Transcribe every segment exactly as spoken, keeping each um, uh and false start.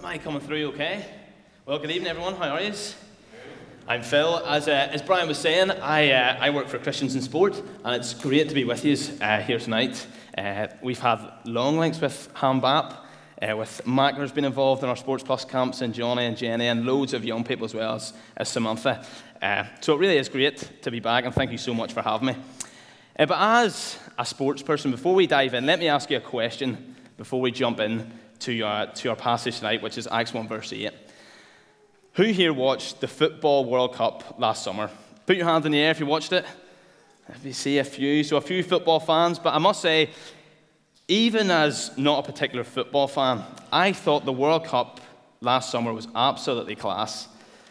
Am I coming through okay? Well, good evening, everyone. How are you? I'm Phil. As, uh, as Brian was saying, I, uh, I work for Christians in Sport, and it's great to be with you uh, here tonight. Uh, we've had long links with Hambap, uh, with Macner's been involved in our Sports Plus camps, and Johnny and Jenny, and loads of young people as well as, as Samantha. Uh, so it really is great to be back, and thank you so much for having me. Uh, but as a sports person, before we dive in, let me ask you a question before we jump in to, uh, to our passage tonight, which is Acts one verse eight. Who here watched the Football World Cup last summer? Put your hand in the air if you watched it. If you see a few, so a few football fans, but I must say, even as not a particular football fan, I thought the World Cup last summer was absolutely class.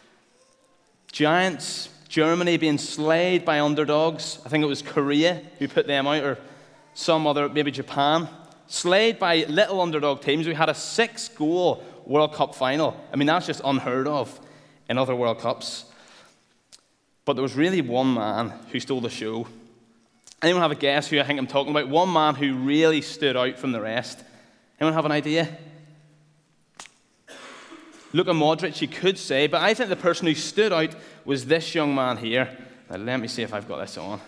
Giants, Germany being slayed by underdogs. I think it was Korea who put them out, or some other, maybe Japan. Slayed by little underdog teams. We had a six-goal World Cup final. I mean, that's just unheard of in other World Cups. But there was really one man who stole the show. Anyone have a guess who I think I'm talking about? One man who really stood out from the rest. Anyone have an idea? Luka Modric, you could say, but I think the person who stood out was this young man here. Now, let me see if I've got this on.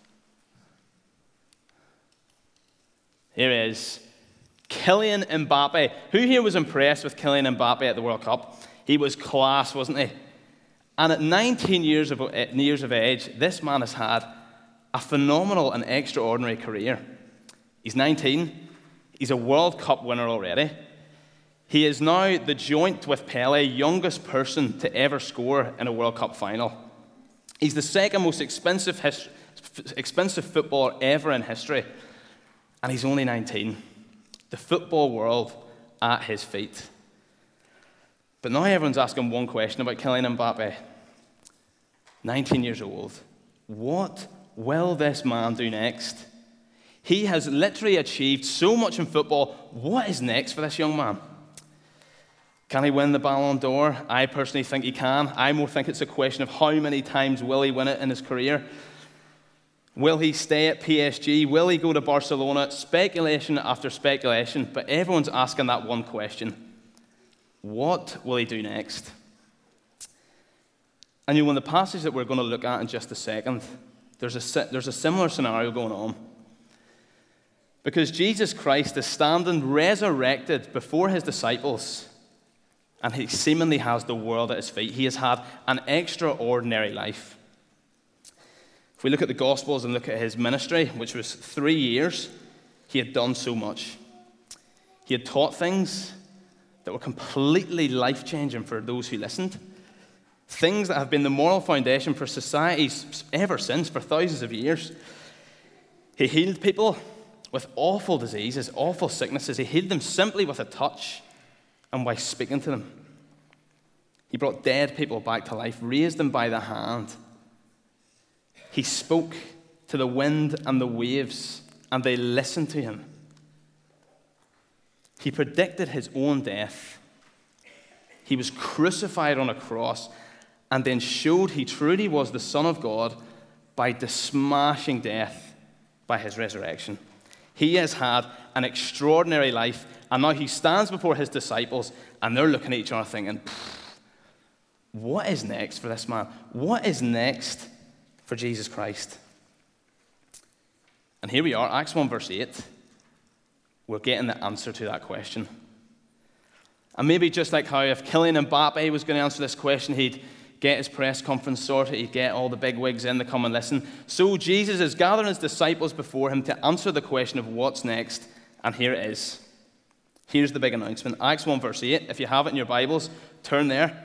Here it is. Kylian Mbappe. Who here was impressed with Kylian Mbappe at the World Cup? He was class, wasn't he? And at nineteen years of, years of age, this man has had a phenomenal and extraordinary career. He's nineteen. He's a World Cup winner already. He is now the joint with Pele youngest person to ever score in a World Cup final. He's the second most expensive, his, expensive footballer ever in history. And he's only nineteen. The football world at his feet. But now everyone's asking one question about Kylian Mbappe. nineteen years old. What will this man do next? He has literally achieved so much in football. What is next for this young man? Can he win the Ballon d'Or? I personally think he can. I more think it's a question of how many times will he win it in his career. Will he stay at P S G? Will he go to Barcelona? Speculation after speculation, but everyone's asking that one question. What will he do next? And you know, in the passage that we're going to look at in just a second, there's a, there's a similar scenario going on. Because Jesus Christ is standing resurrected before his disciples, and he seemingly has the world at his feet. He has had an extraordinary life. If we look at the Gospels and look at his ministry, which was three years, he had done so much. He had taught things that were completely life-changing for those who listened. Things that have been the moral foundation for societies ever since, for thousands of years. He healed people with awful diseases, awful sicknesses. He healed them simply with a touch and by speaking to them. He brought dead people back to life, raised them by the hand. He spoke to the wind and the waves, and they listened to him. He predicted his own death. He was crucified on a cross, and then showed he truly was the Son of God by smashing death by his resurrection. He has had an extraordinary life, and now he stands before his disciples, and they're looking at each other thinking, what is next for this man? What is next for Jesus Christ? And here we are, Acts one verse eight. We're getting the answer to that question. And maybe just like how if Kylian Mbappe was going to answer this question, he'd get his press conference sorted, he'd get all the big wigs in to come and listen. So Jesus is gathering his disciples before him to answer the question of what's next, and here it is. Here's the big announcement. Acts one verse eight. If you have it in your Bibles, turn there.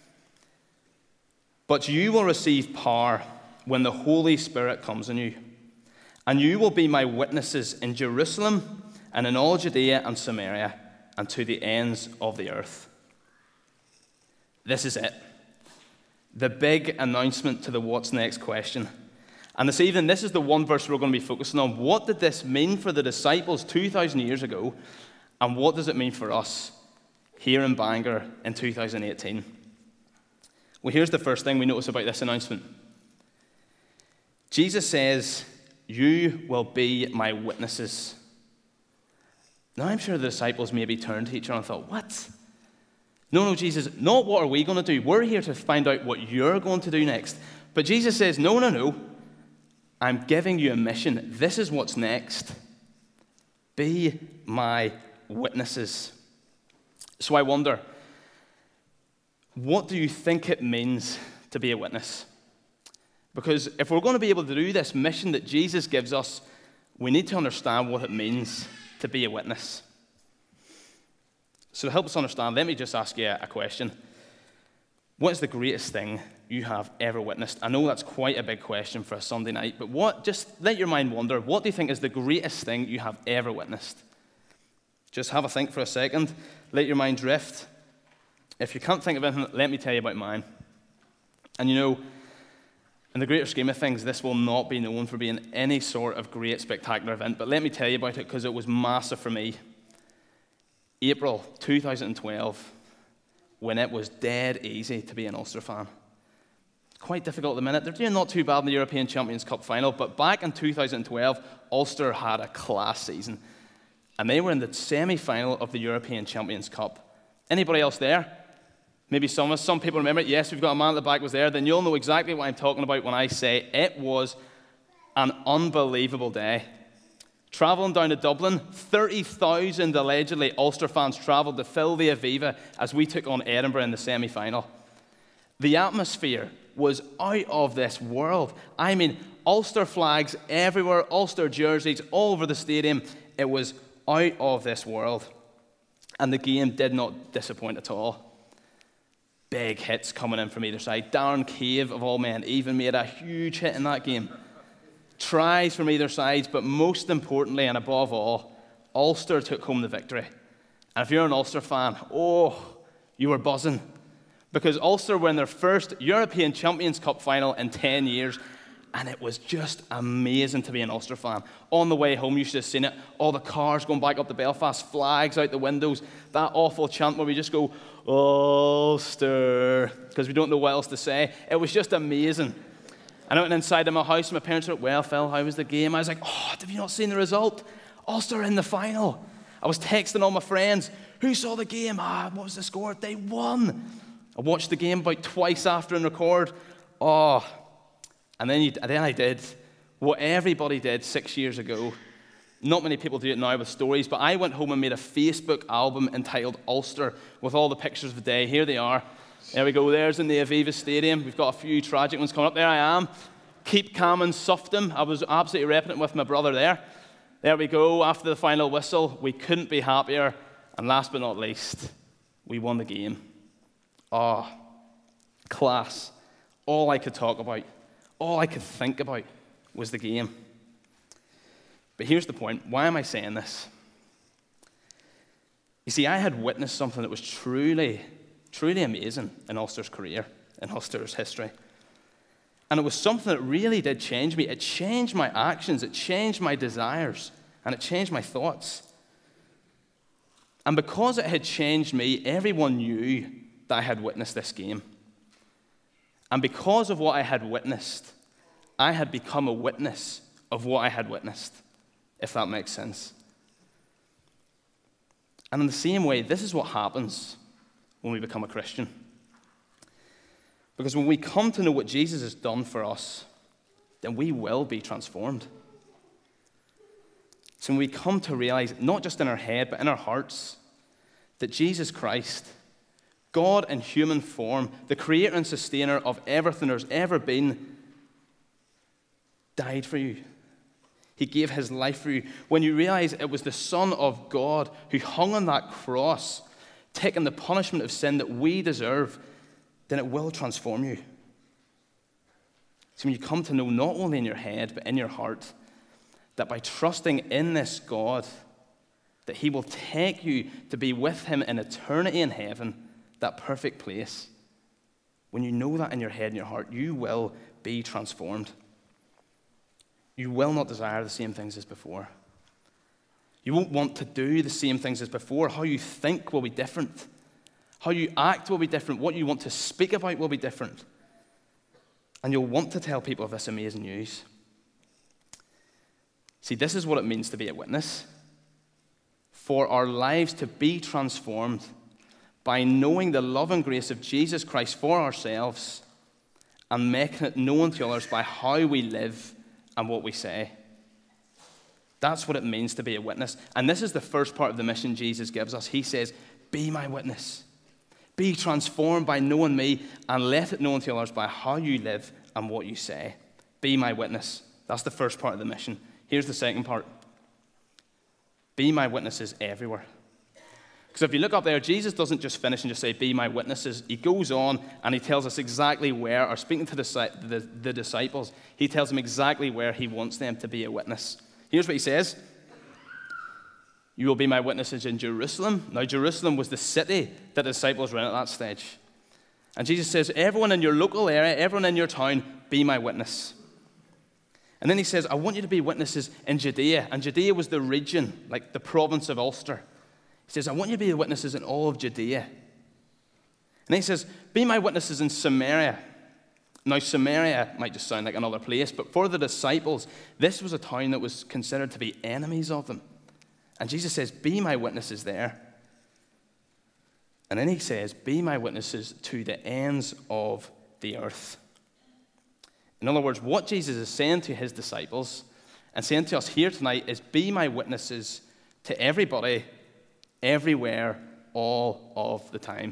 But you will receive power when the Holy Spirit comes on you. And you will be my witnesses in Jerusalem and in all Judea and Samaria and to the ends of the earth. This is it. The big announcement to the what's next question. And this evening, this is the one verse we're going to be focusing on. What did this mean for the disciples two thousand years ago? And what does it mean for us here in Bangor in two thousand eighteen? Well, here's the first thing we notice about this announcement. Jesus says, you will be my witnesses. Now, I'm sure the disciples maybe turned to each other and thought, what? No, no, Jesus, not what are we going to do. We're here to find out what you're going to do next. But Jesus says, no, no, no. I'm giving you a mission. This is what's next. Be my witnesses. So I wonder, what do you think it means to be a witness? Because if we're going to be able to do this mission that Jesus gives us, we need to understand what it means to be a witness. So to help us understand, let me just ask you a question. What is the greatest thing you have ever witnessed? I know that's quite a big question for a Sunday night, but what? Just let your mind wander. What do you think is the greatest thing you have ever witnessed? Just have a think for a second. Let your mind drift. If you can't think of anything, let me tell you about mine. And you know, in the greater scheme of things, this will not be known for being any sort of great, spectacular event, but let me tell you about it because it was massive for me. April two thousand twelve, when it was dead easy to be an Ulster fan. Quite difficult at the minute. They're doing not too bad in the European Champions Cup final, but back in two thousand twelve, Ulster had a class season, and they were in the semi-final of the European Champions Cup. Anybody else there? Maybe some of us, some people remember it. Yes, we've got a man at the back was there. Then you'll know exactly what I'm talking about when I say it was an unbelievable day. Travelling down to Dublin, thirty thousand allegedly Ulster fans travelled to fill the Aviva as we took on Edinburgh in the semi-final. The atmosphere was out of this world. I mean, Ulster flags everywhere, Ulster jerseys all over the stadium. It was out of this world. And the game did not disappoint at all. Big hits coming in from either side. Darren Cave, of all men, even made a huge hit in that game. Tries from either side, but most importantly and above all, Ulster took home the victory. And if you're an Ulster fan, oh, you were buzzing. Because Ulster were in their first European Champions Cup final in ten years, and it was just amazing to be an Ulster fan. On the way home, you should have seen it. All the cars going back up to Belfast, flags out the windows, that awful chant where we just go, Ulster, because we don't know what else to say. It was just amazing. And I went inside of my house, and my parents were like, well, Phil, how was the game? I was like, oh, have you not seen the result? Ulster in the final. I was texting all my friends, who saw the game? Ah, what was the score? They won. I watched the game about twice after and record. Oh, and then, you, and then I did what everybody did six years ago. Not many people do it now with stories, but I went home and made a Facebook album entitled Ulster with all the pictures of the day. Here they are. There we go. There's in the Aviva Stadium. We've got a few tragic ones coming up. There I am. Keep calm and Sufton. I was absolutely repping it with my brother there. There we go. After the final whistle, we couldn't be happier. And last but not least, we won the game. Oh, class. All I could talk about, all I could think about was the game. But here's the point. Why am I saying this? You see, I had witnessed something that was truly, truly amazing in Ulster's career, in Ulster's history. And it was something that really did change me. It changed my actions, it changed my desires, and it changed my thoughts. And because it had changed me, everyone knew that I had witnessed this game. And because of what I had witnessed, I had become a witness of what I had witnessed, if that makes sense. And in the same way, this is what happens when we become a Christian. Because when we come to know what Jesus has done for us, then we will be transformed. So when we come to realize, not just in our head, but in our hearts, that Jesus Christ, God in human form, the creator and sustainer of everything there's ever been, died for you. He gave his life for you. When you realize it was the Son of God who hung on that cross, taking the punishment of sin that we deserve, then it will transform you. So when you come to know not only in your head, but in your heart, that by trusting in this God, that he will take you to be with him in eternity in heaven, that perfect place. When you know that in your head and your heart, you will be transformed. You will not desire the same things as before. You won't want to do the same things as before. How you think will be different. How you act will be different. What you want to speak about will be different. And you'll want to tell people of this amazing news. See, this is what it means to be a witness. For our lives to be transformed by knowing the love and grace of Jesus Christ for ourselves and making it known to others by how we live and what we say. That's what it means to be a witness. And this is the first part of the mission Jesus gives us. He says, be my witness. Be transformed by knowing me and let it known to others by how you live and what you say. Be my witness. That's the first part of the mission. Here's the second part. Be my witnesses everywhere. Because if you look up there, Jesus doesn't just finish and just say, be my witnesses. He goes on and he tells us exactly where, or speaking to the, the, the disciples, he tells them exactly where he wants them to be a witness. Here's what he says. You will be my witnesses in Jerusalem. Now, Jerusalem was the city that the disciples were in at that stage. And Jesus says, everyone in your local area, everyone in your town, be my witness. And then he says, I want you to be witnesses in Judea. And Judea was the region, like the province of Ulster. He says, I want you to be witnesses in all of Judea. And then he says, be my witnesses in Samaria. Now, Samaria might just sound like another place, but for the disciples, this was a town that was considered to be enemies of them. And Jesus says, be my witnesses there. And then he says, be my witnesses to the ends of the earth. In other words, what Jesus is saying to his disciples and saying to us here tonight is, be my witnesses to everybody, everywhere, all of the time.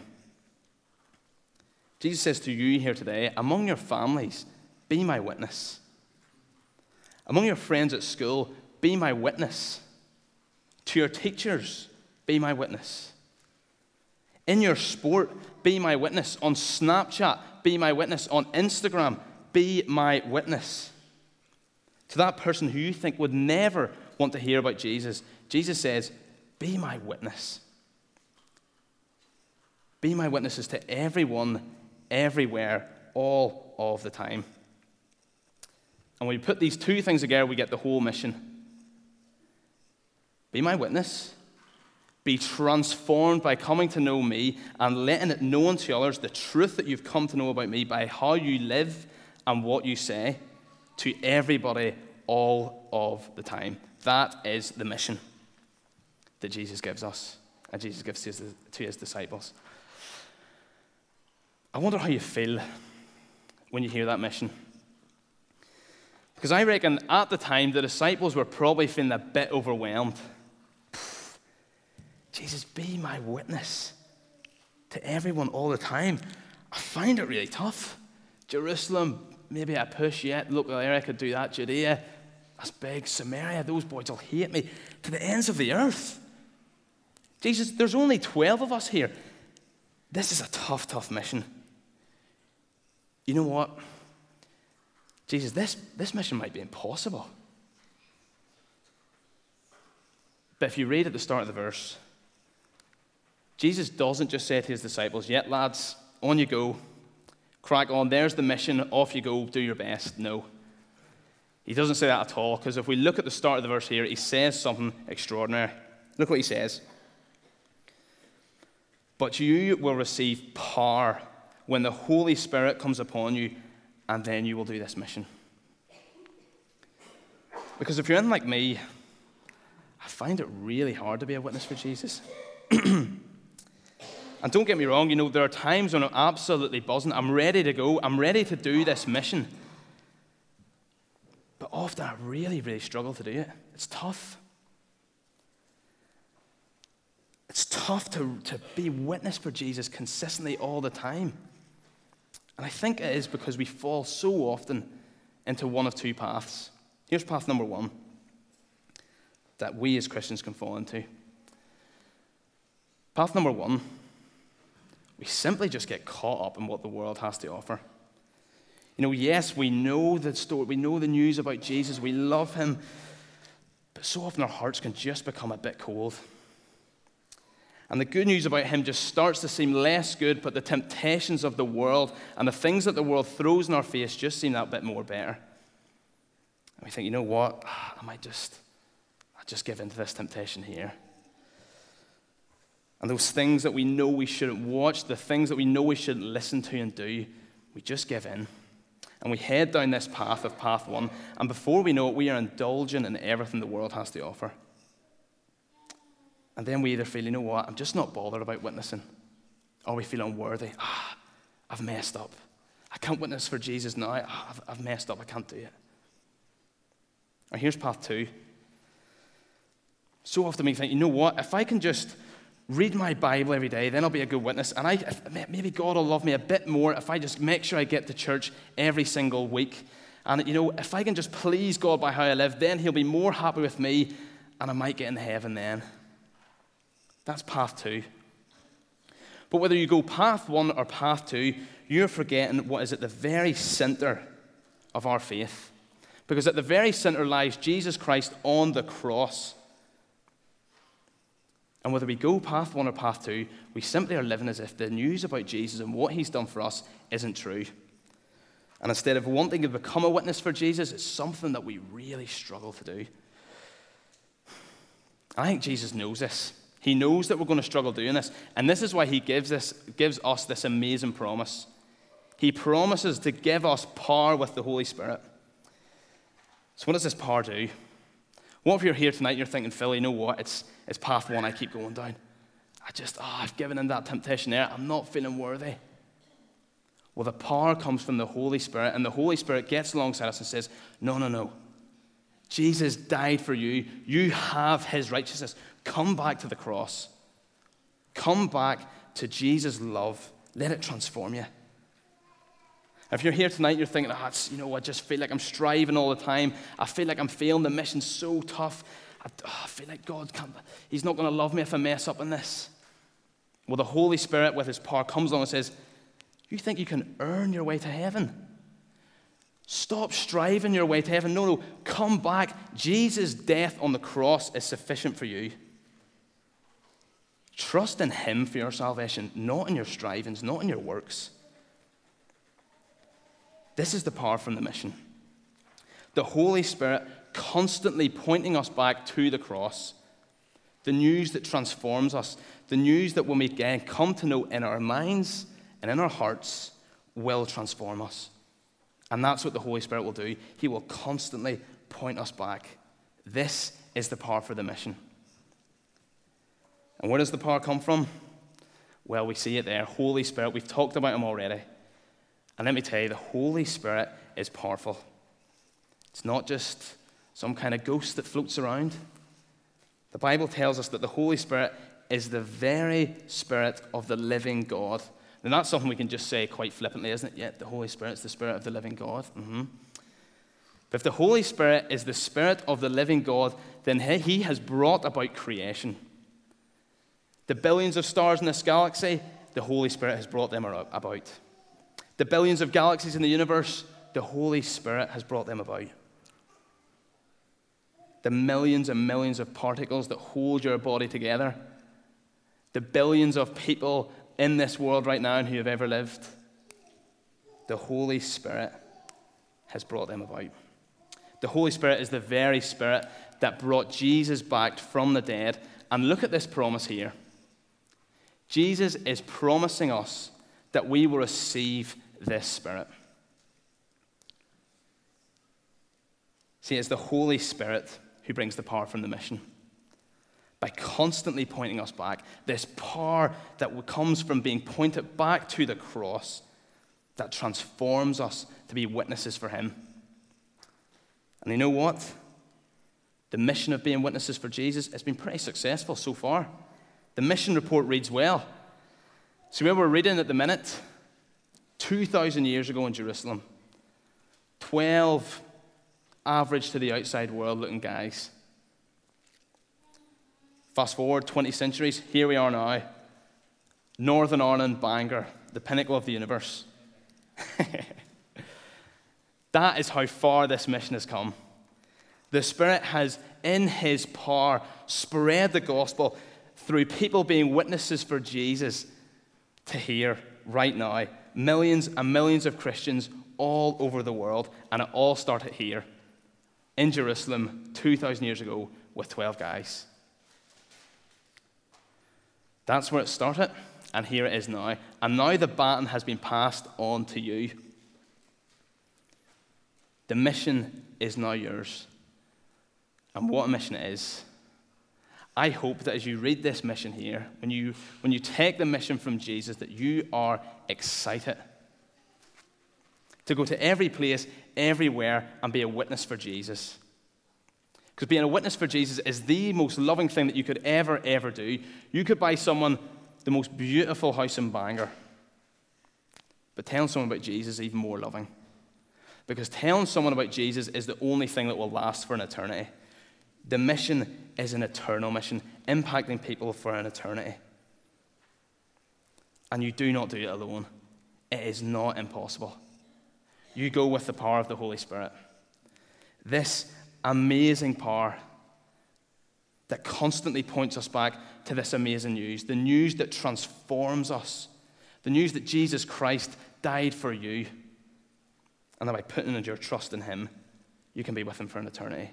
Jesus says to you here today, among your families, be my witness. Among your friends at school, be my witness. To your teachers, be my witness. In your sport, be my witness. On Snapchat, be my witness. On Instagram, be my witness. To that person who you think would never want to hear about Jesus, Jesus says, be my witness. Be my witnesses to everyone, everywhere, all of the time. And when we put these two things together, we get the whole mission. Be my witness. Be transformed by coming to know me and letting it known to others the truth that you've come to know about me by how you live and what you say to everybody all of the time. That is the mission that Jesus gives us and Jesus gives to his, to his disciples. I wonder how you feel when you hear that mission. Because I reckon at the time the disciples were probably feeling a bit overwhelmed. Jesus, be my witness to everyone all the time. I find it really tough. Jerusalem, maybe I push yet. Local area could do that. Judea, that's big. Samaria, those boys will hate me. To the ends of the earth. Jesus, there's only twelve of us here. This is a tough, tough mission. You know what? Jesus, this, this mission might be impossible. But if you read at the start of the verse, Jesus doesn't just say to his disciples, yet lads, on you go, crack on, there's the mission, off you go, do your best. No. He doesn't say that at all, because if we look at the start of the verse here, he says something extraordinary. Look what he says. But you will receive power when the Holy Spirit comes upon you, and then you will do this mission. Because if you're in like me, I find it really hard to be a witness for Jesus. And don't get me wrong, you know, there are times when I'm absolutely buzzing. I'm ready to go. I'm ready to do this mission. But often I really, really struggle to do it. It's tough. It's tough to, to be witness for Jesus consistently all the time. And I think it is because we fall so often into one of two paths. Here's path number one that we as Christians can fall into. Path number one, we simply just get caught up in what the world has to offer. You know, yes, we know the story, we know the news about Jesus, we love him, but so often our hearts can just become a bit cold. And the good news about him just starts to seem less good, but the temptations of the world and the things that the world throws in our face just seem that bit more better. And we think, you know what, I might just, I'll just give in to this temptation here. And those things that we know we shouldn't watch, the things that we know we shouldn't listen to and do, we just give in. And we head down this path of path one, and before we know it, we are indulgent in everything the world has to offer. And then we either feel, you know what, I'm just not bothered about witnessing. Or we feel unworthy. Ah, I've messed up. I can't witness for Jesus now. Ah, I've, I've messed up. I can't do it. Or here's path two. So often we think, you know what? If I can just read my Bible every day, then I'll be a good witness. And I, if, maybe God will love me a bit more if I just make sure I get to church every single week. And, you know, if I can just please God by how I live, then he'll be more happy with me and I might get in heaven then. That's path two. But whether you go path one or path two, you're forgetting what is at the very center of our faith. Because at the very center lies Jesus Christ on the cross. And whether we go path one or path two, we simply are living as if the news about Jesus and what he's done for us isn't true. And instead of wanting to become a witness for Jesus, it's something that we really struggle to do. I think Jesus knows this. He knows that we're going to struggle doing this. And this is why he gives, this, gives us this amazing promise. He promises to give us power with the Holy Spirit. So what does this power do? What if you're here tonight and you're thinking, Phil, you know what? It's, it's path one I keep going down. I just, oh, I've given in that temptation there. I'm not feeling worthy. Well, the power comes from the Holy Spirit, and the Holy Spirit gets alongside us and says, no, no, no. Jesus died for you. You have his righteousness. Come back to the cross. Come back to Jesus' love. Let it transform you. If you're here tonight, you're thinking, oh, it's, you know, I just feel like I'm striving all the time. I feel like I'm failing. The mission's so tough. I, oh, I feel like God can't, he's not going to love me if I mess up in this. Well, the Holy Spirit with his power comes along and says, you think you can earn your way to heaven? Stop striving your way to heaven. No, no, come back. Jesus' death on the cross is sufficient for you. Trust in him for your salvation, not in your strivings, not in your works. This is the power from the mission. The Holy Spirit constantly pointing us back to the cross. The news that transforms us. The news that when we again come to know in our minds and in our hearts will transform us. And that's what the Holy Spirit will do. He will constantly point us back. This is the power for the mission. And where does the power come from? Well, we see it there. Holy Spirit. We've talked about him already. And let me tell you, the Holy Spirit is powerful. It's not just some kind of ghost that floats around. The Bible tells us that the Holy Spirit is the very Spirit of the living God. And that's something we can just say quite flippantly, isn't it? Yet the Holy Spirit is the Spirit of the living God. Mm-hmm. But if the Holy Spirit is the Spirit of the living God, then he has brought about creation. The billions of stars in this galaxy, the Holy Spirit has brought them about. The billions of galaxies in the universe, the Holy Spirit has brought them about. The millions and millions of particles that hold your body together, the billions of people in this world right now and who have ever lived, the Holy Spirit has brought them about. The Holy Spirit is the very Spirit that brought Jesus back from the dead. And look at this promise here. Jesus is promising us that we will receive this Spirit. See, it's the Holy Spirit who brings the power from the mission. By constantly pointing us back, this power that comes from being pointed back to the cross that transforms us to be witnesses for him. And you know what? The mission of being witnesses for Jesus has been pretty successful so far. The mission report reads well. So where we're reading at the minute, two thousand years ago in Jerusalem, twelve average to the outside world looking guys. Fast forward twenty centuries, here we are now. Northern Ireland, Bangor, the pinnacle of the universe. That is how far this mission has come. The Spirit has, in his power, spread the gospel through people being witnesses for Jesus to here, right now. Millions and millions of Christians all over the world, and it all started here in Jerusalem two thousand years ago with twelve guys. That's where it started, and here it is now. And now the baton has been passed on to you. The mission is now yours. And what a mission it is. I hope that as you read this mission here, when you, when you take the mission from Jesus, that you are excited to go to every place, everywhere, and be a witness for Jesus. Because being a witness for Jesus is the most loving thing that you could ever, ever do. You could buy someone the most beautiful house in Bangor, but telling someone about Jesus is even more loving. Because telling someone about Jesus is the only thing that will last for an eternity. The mission is an eternal mission, impacting people for an eternity. And you do not do it alone. It is not impossible. You go with the power of the Holy Spirit. This amazing power that constantly points us back to this amazing news, the news that transforms us, the news that Jesus Christ died for you, and that by putting your trust in him, you can be with him for an eternity.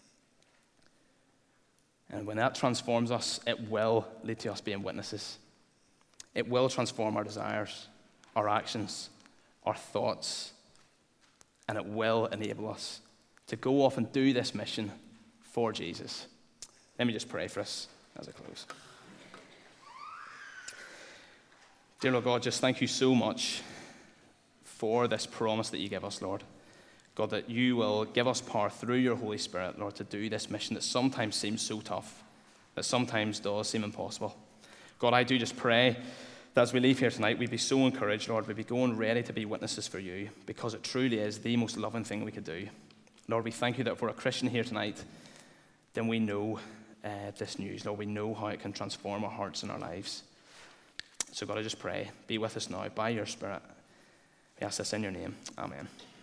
And when that transforms us, it will lead to us being witnesses. It will transform our desires, our actions, our thoughts, and it will enable us to go off and do this mission for Jesus. Let me just pray for us as I close. Dear Lord God, just thank you so much for this promise that you give us, Lord. God, that you will give us power through your Holy Spirit, Lord, to do this mission that sometimes seems so tough, that sometimes does seem impossible. God, I do just pray that as we leave here tonight, we'd be so encouraged, Lord, we'd be going ready to be witnesses for you, because it truly is the most loving thing we could do. Lord, we thank you that if we're a Christian here tonight, then we know uh, this news. Lord, we know how it can transform our hearts and our lives. So God, I just pray, be with us now by your Spirit. We ask this in your name. Amen.